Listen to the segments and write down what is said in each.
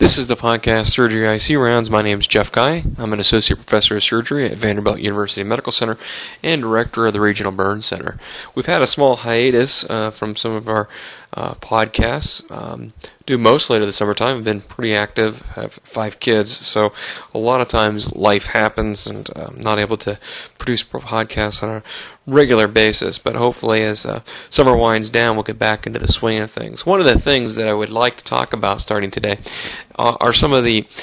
This is the podcast Surgery IC Rounds. My name is Jeff Guy. I'm an associate professor of surgery at Vanderbilt University Medical Center and director of the Regional Burn Center. We've had a small hiatus from some of our podcasts due mostly to the summertime. I've been pretty active, have 5 kids, so a lot of times life happens and I'm not able to produce podcasts on a regular basis, but hopefully as summer winds down we'll get back into the swing of things. One of the things that I would like to talk about starting today are some of the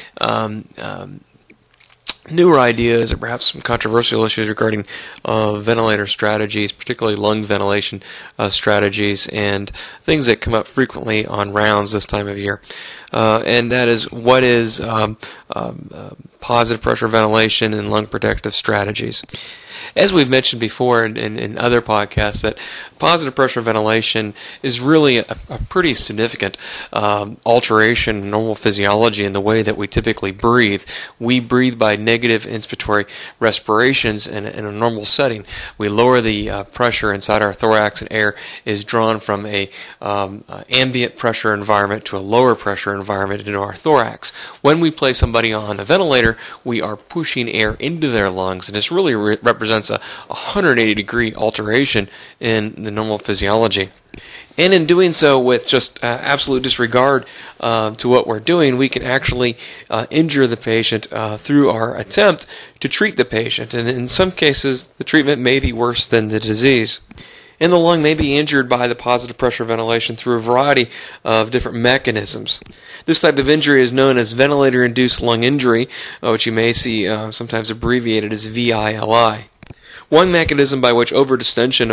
newer ideas or perhaps some controversial issues regarding ventilator strategies, particularly lung ventilation strategies, and things that come up frequently on rounds this time of year. And that is, what is positive pressure ventilation and lung protective strategies? As we've mentioned before in other podcasts, that positive pressure ventilation is really a pretty significant alteration in normal physiology in the way that we typically breathe. We breathe by negative inspiratory respirations in a normal setting. We lower the pressure inside our thorax, and air is drawn from a ambient pressure environment to a lower pressure environment into our thorax. When we place somebody on a ventilator, we are pushing air into their lungs, and this really represents a 180-degree alteration in the normal physiology. And in doing so with just absolute disregard to what we're doing, we can actually injure the patient through our attempt to treat the patient. And in some cases, the treatment may be worse than the disease. And the lung may be injured by the positive pressure ventilation through a variety of different mechanisms. This type of injury is known as ventilator-induced lung injury, which you may see sometimes abbreviated as VILI. One mechanism by which overdistension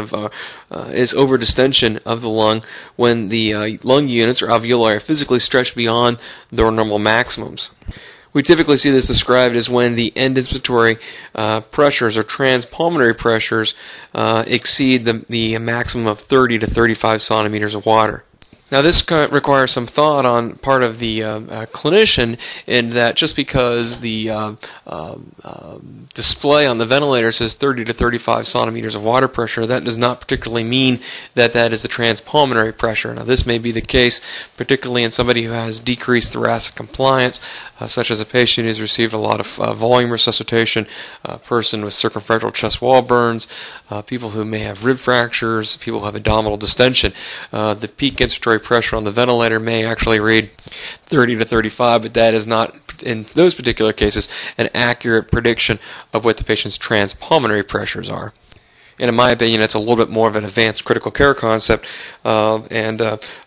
of the lung when the lung units or alveoli are physically stretched beyond their normal maximums. We typically see this described as when the end inspiratory pressures or transpulmonary pressures exceed the maximum of 30 to 35 centimeters of water. Now, this requires some thought on part of the clinician, in that just because the display on the ventilator says 30 to 35 centimeters of water pressure, that does not particularly mean that that is the transpulmonary pressure. Now, this may be the case particularly in somebody who has decreased thoracic compliance, such as a patient who has received a lot of volume resuscitation, a person with circumferential chest wall burns, people who may have rib fractures, people who have abdominal distension. The peak inspiratory pressure on the ventilator may actually read 30 to 35, but that is not, in those particular cases, an accurate prediction of what the patient's transpulmonary pressures are. And in my opinion, it's a little bit more of an advanced critical care concept, and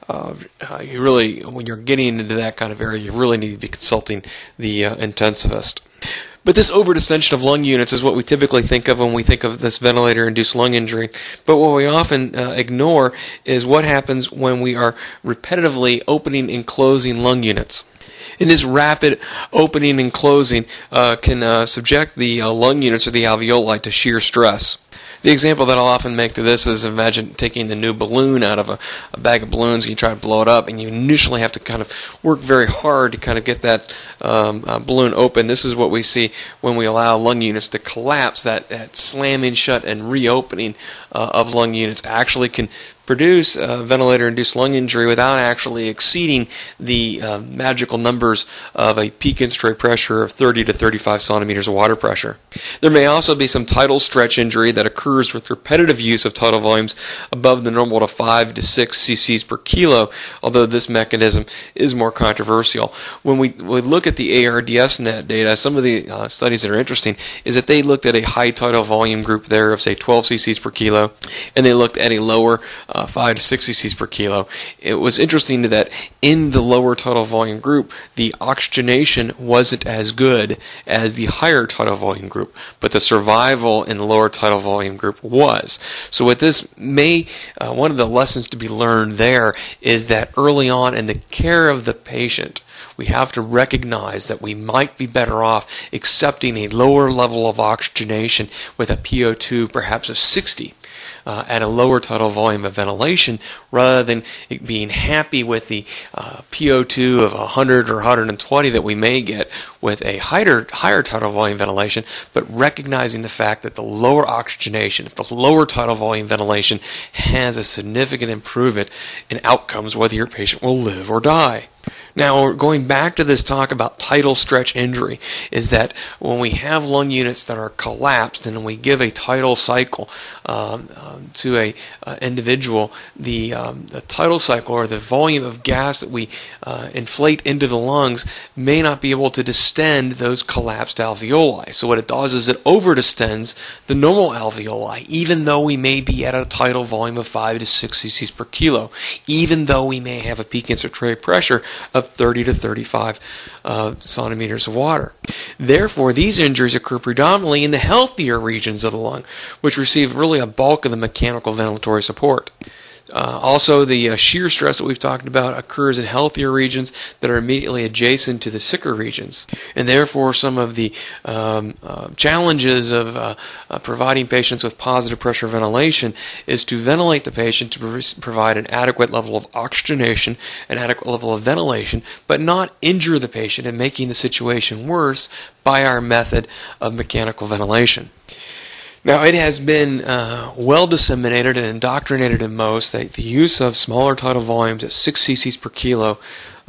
you really, when you're getting into that kind of area, you really need to be consulting the intensivist. But this overdistension of lung units is what we typically think of when we think of this ventilator-induced lung injury. But what we often ignore is what happens when we are repetitively opening and closing lung units. And this rapid opening and closing can subject the lung units or the alveoli to shear stress. The example that I'll often make to this is, imagine taking the new balloon out of a bag of balloons and you try to blow it up, and you initially have to kind of work very hard to kind of get that balloon open. This is what we see when we allow lung units to collapse. That slamming shut and reopening of lung units actually can produce ventilator-induced lung injury without actually exceeding the magical numbers of a peak inspiratory pressure of 30 to 35 centimeters of water pressure. There may also be some tidal stretch injury that occurs with repetitive use of tidal volumes above the normal to 5 to 6 cc's per kilo, although this mechanism is more controversial. When we look at the ARDS-NET data, some of the studies that are interesting is that they looked at a high tidal volume group there of, say, 12 cc's per kilo, and they looked at a lower 5 to 6 cc's per kilo. It was interesting that in the lower tidal volume group, the oxygenation wasn't as good as the higher tidal volume group, but the survival in the lower tidal volume group was. So what this may, one of the lessons to be learned there is that early on in the care of the patient, we have to recognize that we might be better off accepting a lower level of oxygenation with a PO2 perhaps of 60 at a lower tidal volume of ventilation, rather than being happy with the PO2 of 100 or 120 that we may get with a higher tidal volume ventilation, but recognizing the fact that the lower oxygenation, the lower tidal volume ventilation, has a significant improvement in outcomes, whether your patient will live or die. Now, going back to this talk about tidal stretch injury, is that when we have lung units that are collapsed and we give a tidal cycle to a individual, the tidal cycle, or the volume of gas that we inflate into the lungs, may not be able to distend those collapsed alveoli. So what it does is it over-distends the normal alveoli, even though we may be at a tidal volume of 5 to 6 cc's per kilo, even though we may have a peak inspiratory pressure of 30 to 35 centimeters of water. Therefore, these injuries occur predominantly in the healthier regions of the lung, which receive really a bulk of the mechanical ventilatory support. Also, the shear stress that we've talked about occurs in healthier regions that are immediately adjacent to the sicker regions. And therefore, some of the challenges of providing patients with positive pressure ventilation is to ventilate the patient to provide an adequate level of oxygenation, an adequate level of ventilation, but not injure the patient and making the situation worse by our method of mechanical ventilation. Now, it has been well disseminated and indoctrinated in most that the use of smaller tidal volumes at 6 cc's per kilo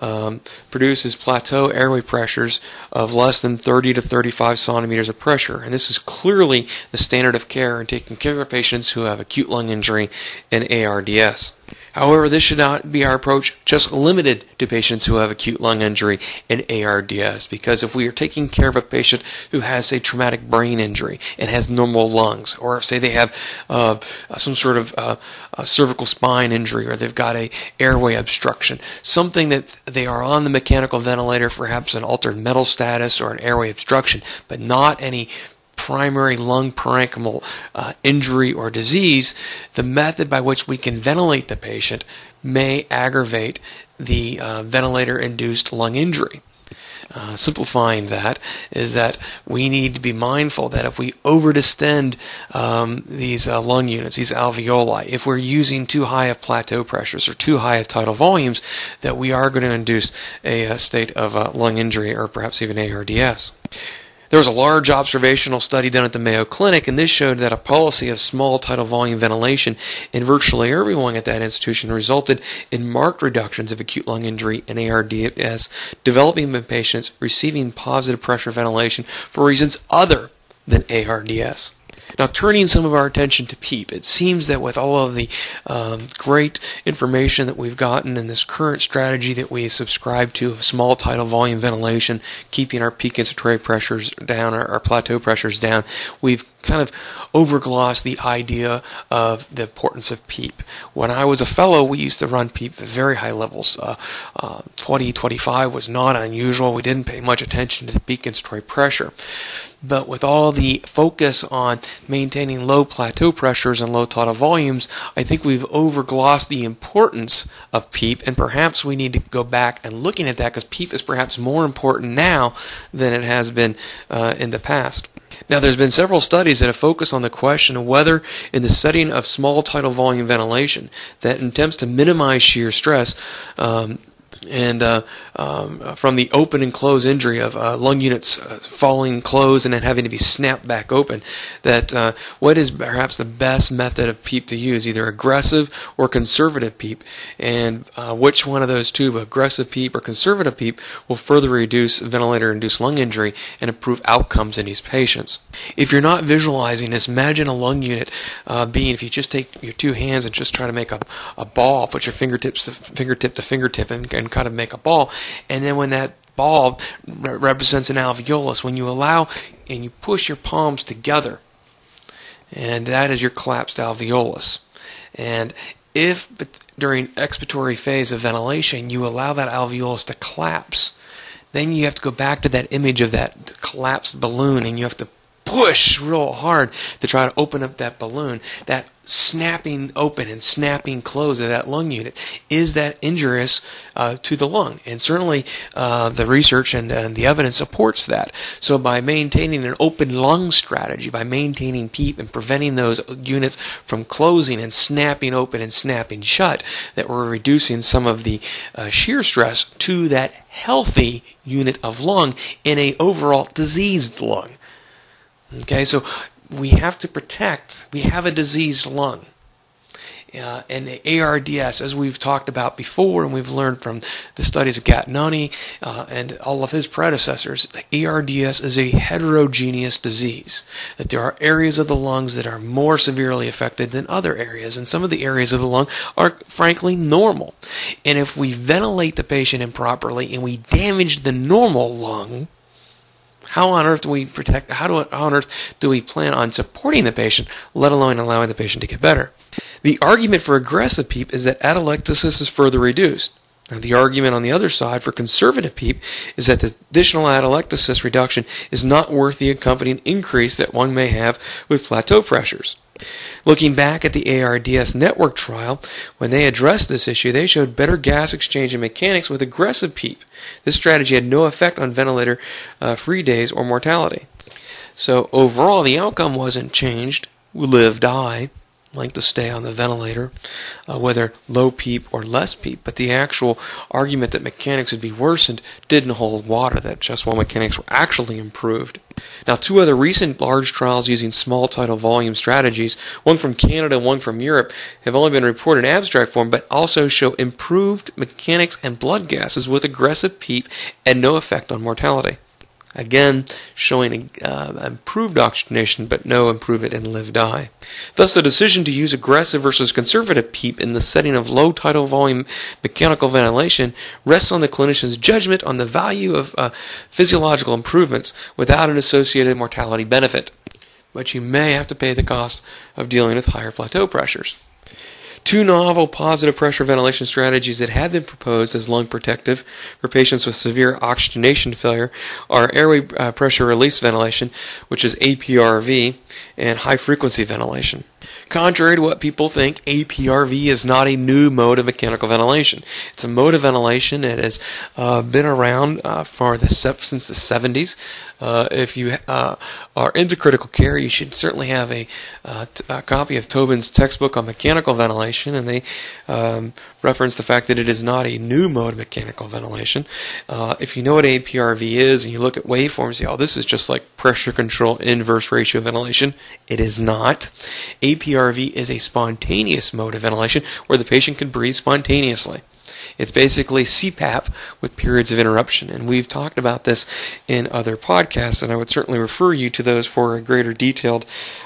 produces plateau airway pressures of less than 30 to 35 centimeters of pressure. And this is clearly the standard of care in taking care of patients who have acute lung injury and ARDS. However, this should not be our approach just limited to patients who have acute lung injury and ARDS, because if we are taking care of a patient who has a traumatic brain injury and has normal lungs, or if, say, they have some sort of cervical spine injury, or they've got a airway obstruction, something that they are on the mechanical ventilator, perhaps an altered metal status or an airway obstruction, but not any primary lung parenchymal injury or disease, the method by which we can ventilate the patient may aggravate the ventilator-induced lung injury. Simplifying that is that we need to be mindful that if we over-distend these lung units, these alveoli, if we're using too high of plateau pressures or too high of tidal volumes, that we are going to induce a state of lung injury or perhaps even ARDS. There was a large observational study done at the Mayo Clinic, and this showed that a policy of small tidal volume ventilation in virtually everyone at that institution resulted in marked reductions of acute lung injury and ARDS developing in patients receiving positive pressure ventilation for reasons other than ARDS. Now, turning some of our attention to PEEP, it seems that with all of the great information that we've gotten in this current strategy that we subscribe to of small tidal volume ventilation, keeping our peak inspiratory pressures down, our plateau pressures down, we've kind of overglossed the idea of the importance of PEEP. When I was a fellow, we used to run PEEP at very high levels. 20, 25 was not unusual. We didn't pay much attention to the peak inspiratory pressure. But with all the focus on maintaining low plateau pressures and low tidal volumes, I think we've overglossed the importance of PEEP, and perhaps we need to go back and looking at that, because PEEP is perhaps more important now than it has been in the past. Now, there's been several studies that have focused on the question of whether, in the setting of small tidal volume ventilation that attempts to minimize shear stress, from the open and close injury of lung units falling closed and then having to be snapped back open, that what is perhaps the best method of PEEP to use, either aggressive or conservative PEEP, and which one of those two, aggressive PEEP or conservative PEEP, will further reduce ventilator-induced lung injury and improve outcomes in these patients. If you're not visualizing this, imagine a lung unit being, if you just take your two hands and just try to make a ball, put your fingertip to fingertip and kind of make a ball, and then when that ball represents an alveolus, when you allow and you push your palms together, and that is your collapsed alveolus. And if during expiratory phase of ventilation you allow that alveolus to collapse, then you have to go back to that image of that collapsed balloon, and you have to push real hard to try to open up that balloon. That snapping open and snapping close of that lung unit is that injurious to the lung, and certainly the research and the evidence supports that. So by maintaining an open lung strategy, by maintaining PEEP and preventing those units from closing and snapping open and snapping shut, that we're reducing some of the shear stress to that healthy unit of lung in a overall diseased lung. Okay, so we have to protect, we have a diseased lung. And the ARDS, as we've talked about before, and we've learned from the studies of Gattinoni and all of his predecessors, the ARDS is a heterogeneous disease. That there are areas of the lungs that are more severely affected than other areas, and some of the areas of the lung are frankly normal. And if we ventilate the patient improperly and we damage the normal lung, how on earth do we protect? How on earth do we plan on supporting the patient, let alone allowing the patient to get better? The argument for aggressive PEEP is that atelectasis is further reduced. Now, the argument on the other side for conservative PEEP is that the additional atelectasis reduction is not worth the accompanying increase that one may have with plateau pressures. Looking back at the ARDS network trial, when they addressed this issue, they showed better gas exchange and mechanics with aggressive PEEP. This strategy had no effect on ventilator-free days or mortality. So overall, the outcome wasn't changed. Live, die, length of stay on the ventilator, whether low PEEP or less PEEP, but the actual argument that mechanics would be worsened didn't hold water, that chest wall mechanics were actually improved. Now, two other recent large trials using small tidal volume strategies, one from Canada and one from Europe, have only been reported in abstract form, but also show improved mechanics and blood gases with aggressive PEEP and no effect on mortality. Again, showing improved oxygenation, but no improvement in live-die. Thus, the decision to use aggressive versus conservative PEEP in the setting of low tidal volume mechanical ventilation rests on the clinician's judgment on the value of physiological improvements without an associated mortality benefit. But you may have to pay the cost of dealing with higher plateau pressures. Two novel positive pressure ventilation strategies that have been proposed as lung protective for patients with severe oxygenation failure are airway pressure release ventilation, which is APRV, and high-frequency ventilation. Contrary to what people think, APRV is not a new mode of mechanical ventilation. It's a mode of ventilation that has been around since the 70s. If you are into critical care, you should certainly have a copy of Tobin's textbook on mechanical ventilation, and they reference the fact that it is not a new mode of mechanical ventilation. If you know what APRV is, and you look at waveforms, this is just like pressure control inverse ratio ventilation. It is not. APRV is a spontaneous mode of ventilation where the patient can breathe spontaneously. It's basically CPAP with periods of interruption, and we've talked about this in other podcasts, and I would certainly refer you to those for a greater detailed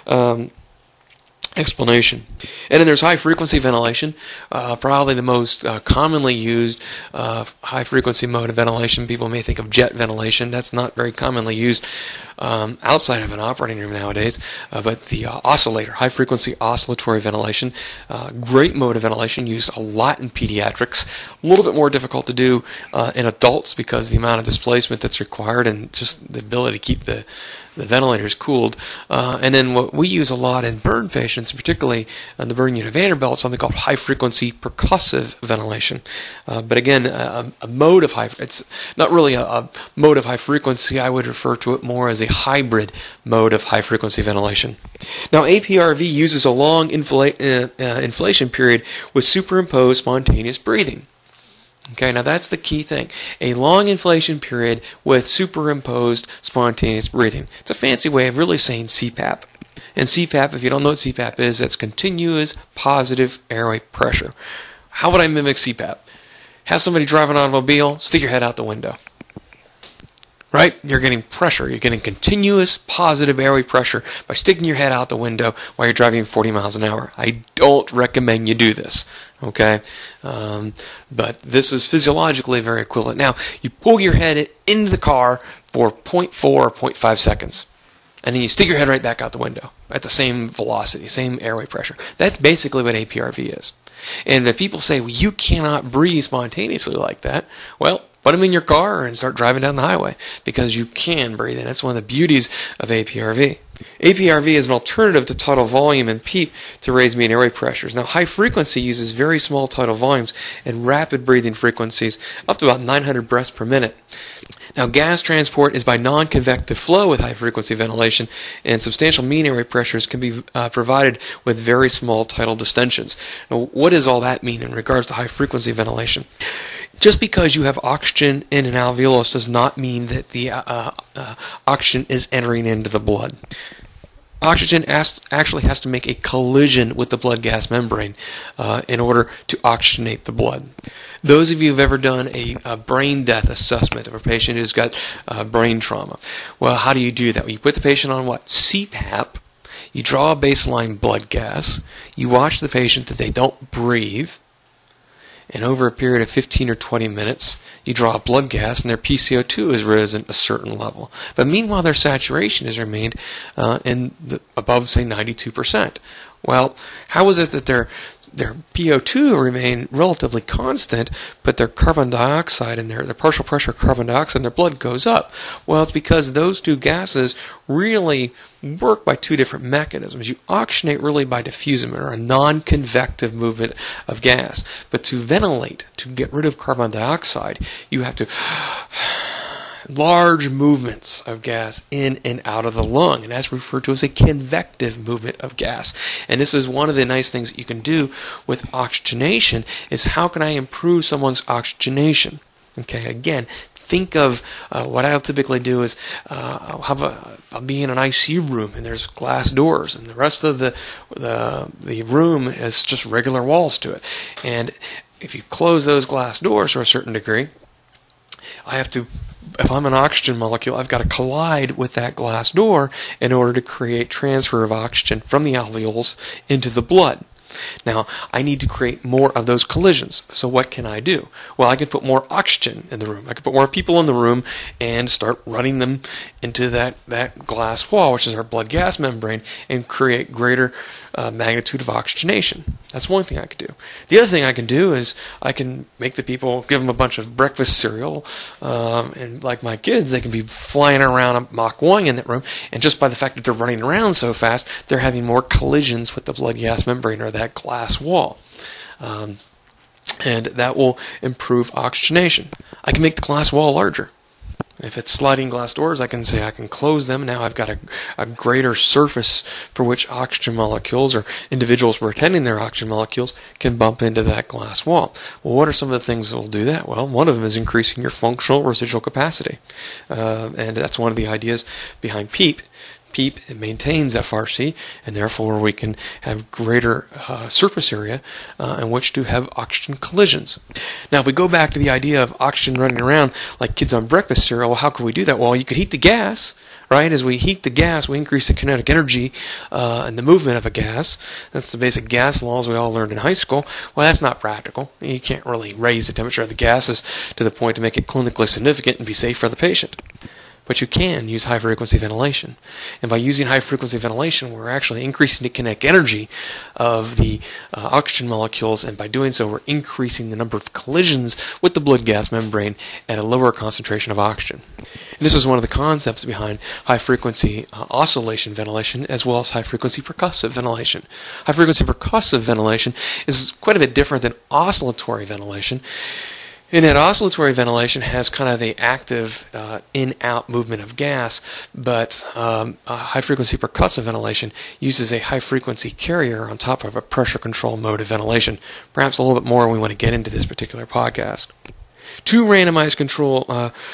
explanation. And then there's high-frequency ventilation, probably the most commonly used high-frequency mode of ventilation. People may think of jet ventilation. That's not very commonly used outside of an operating room nowadays, but the oscillator, high-frequency oscillatory ventilation, great mode of ventilation, used a lot in pediatrics, a little bit more difficult to do in adults because the amount of displacement that's required and just the ability to keep the ventilators cooled. And then what we use a lot in burn patients, particularly in the burn unit of Vanderbilt, something called high-frequency percussive ventilation. But again, a mode of it's not really a mode of high frequency. I would refer to it more as a hybrid mode of high-frequency ventilation. Now, APRV uses a long inflation period with superimposed spontaneous breathing. Okay, now that's the key thing. A long inflation period with superimposed spontaneous breathing. It's a fancy way of really saying CPAP. And CPAP, if you don't know what CPAP is, that's continuous positive airway pressure. How would I mimic CPAP? Have somebody drive an automobile, stick your head out the window. Right? You're getting pressure. You're getting continuous positive airway pressure by sticking your head out the window while you're driving 40 miles an hour. I don't recommend you do this. Okay? But this is physiologically very equivalent. Now, you pull your head into the car for 0.4 or 0.5 seconds. And then you stick your head right back out the window at the same velocity, same airway pressure. That's basically what APRV is. And if people say, well, you cannot breathe spontaneously like that, well, put them in your car and start driving down the highway because you can breathe, and that's one of the beauties of APRV. APRV is an alternative to tidal volume and PEEP to raise mean airway pressures. Now, high frequency uses very small tidal volumes and rapid breathing frequencies up to about 900 breaths per minute. Now, gas transport is by non-convective flow with high-frequency ventilation, and substantial mean airway pressures can be provided with very small tidal distensions. Now, what does all that mean in regards to high-frequency ventilation? Just because you have oxygen in an alveolus does not mean that the oxygen is entering into the blood. Oxygen actually has to make a collision with the blood-gas membrane in order to oxygenate the blood. Those of you who have ever done a brain death assessment of a patient who's got brain trauma, well, how do you do that? Well, you put the patient on what? CPAP. You draw a baseline blood gas. You watch the patient that they don't breathe. And over a period of 15 or 20 minutes, you draw a blood gas and their PCO2 has risen a certain level. But meanwhile, their saturation has remained above, say, 92%. Well, how is it that their PO2 remain relatively constant, but their carbon dioxide and their partial pressure carbon dioxide in their blood goes up? Well, it's because those two gases really work by two different mechanisms. You oxygenate really by diffusement, or a non-convective movement of gas. But to ventilate, to get rid of carbon dioxide, you have to large movements of gas in and out of the lung, and that's referred to as a convective movement of gas. And this is one of the nice things that you can do with oxygenation, is how can I improve someone's oxygenation? Okay, again, think of what I'll typically do is I'll be in an ICU room and there's glass doors, and the rest of the room has just regular walls to it. And if you close those glass doors to a certain degree, if I'm an oxygen molecule, I've got to collide with that glass door in order to create transfer of oxygen from the alveoles into the blood. Now, I need to create more of those collisions. So what can I do? Well, I can put more oxygen in the room. I can put more people in the room and start running them into that glass wall, which is our blood-gas membrane, and create greater magnitude of oxygenation. That's one thing I could do. The other thing I can do is I can make the people, give them a bunch of breakfast cereal, and like my kids, they can be flying around Mach 1 in that room, and just by the fact that they're running around so fast, they're having more collisions with the blood-gas membrane or that glass wall. And that will improve oxygenation. I can make the glass wall larger. If it's sliding glass doors, I can say I can close them. Now I've got a greater surface for which oxygen molecules, or individuals pretending they're oxygen molecules, can bump into that glass wall. Well, what are some of the things that will do that? Well, one of them is increasing your functional residual capacity. And that's one of the ideas behind PEEP. PEEP maintains FRC, and therefore we can have greater surface area in which to have oxygen collisions. Now, if we go back to the idea of oxygen running around like kids on breakfast cereal, well, how can we do that? Well, you could heat the gas, right? As we heat the gas, we increase the kinetic energy and the movement of a gas. That's the basic gas laws we all learned in high school. Well, that's not practical. You can't really raise the temperature of the gases to the point to make it clinically significant and be safe for the patient. But you can use high-frequency ventilation. And by using high-frequency ventilation, we're actually increasing the kinetic energy of the oxygen molecules, and by doing so, we're increasing the number of collisions with the blood-gas membrane at a lower concentration of oxygen. And this is one of the concepts behind high-frequency oscillation ventilation, as well as high-frequency percussive ventilation. High-frequency percussive ventilation is quite a bit different than oscillatory ventilation. In that, oscillatory ventilation has kind of the active in-out movement of gas, but high-frequency percussive ventilation uses a high-frequency carrier on top of a pressure control mode of ventilation. Perhaps a little bit more when we want to get into this particular podcast. Two randomized control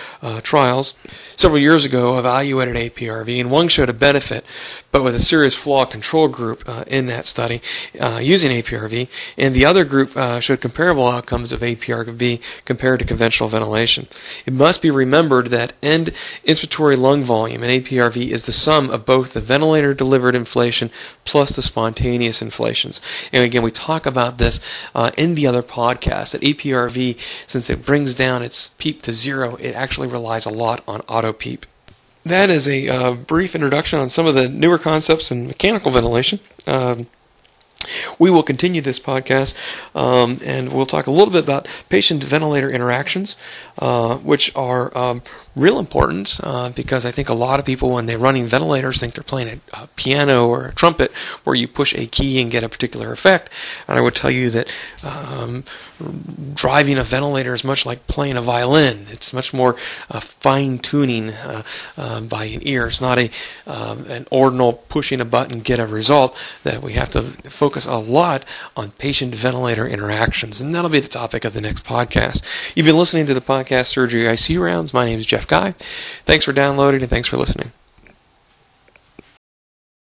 trials several years ago evaluated APRV, and one showed a benefit, but with a serious flawed control group in that study using APRV, and the other group showed comparable outcomes of APRV compared to conventional ventilation. It must be remembered that end inspiratory lung volume in APRV is the sum of both the ventilator-delivered inflation plus the spontaneous inflations. And again, we talk about this in the other podcast, that APRV, since it brings down its PEEP to zero, it actually relies a lot on auto PEEP. That is a brief introduction on some of the newer concepts in mechanical ventilation. We will continue this podcast, and we'll talk a little bit about patient-ventilator interactions, which are real important because I think a lot of people, when they're running ventilators, think they're playing a piano or a trumpet where you push a key and get a particular effect. And I would tell you that driving a ventilator is much like playing a violin. It's much more fine-tuning by an ear. It's not an ordinal pushing a button, get a result, that we have to focus a lot on patient-ventilator interactions. And that'll be the topic of the next podcast. You've been listening to the podcast Surgery ICU Rounds. My name is Jeff Guy. Thanks for downloading and thanks for listening.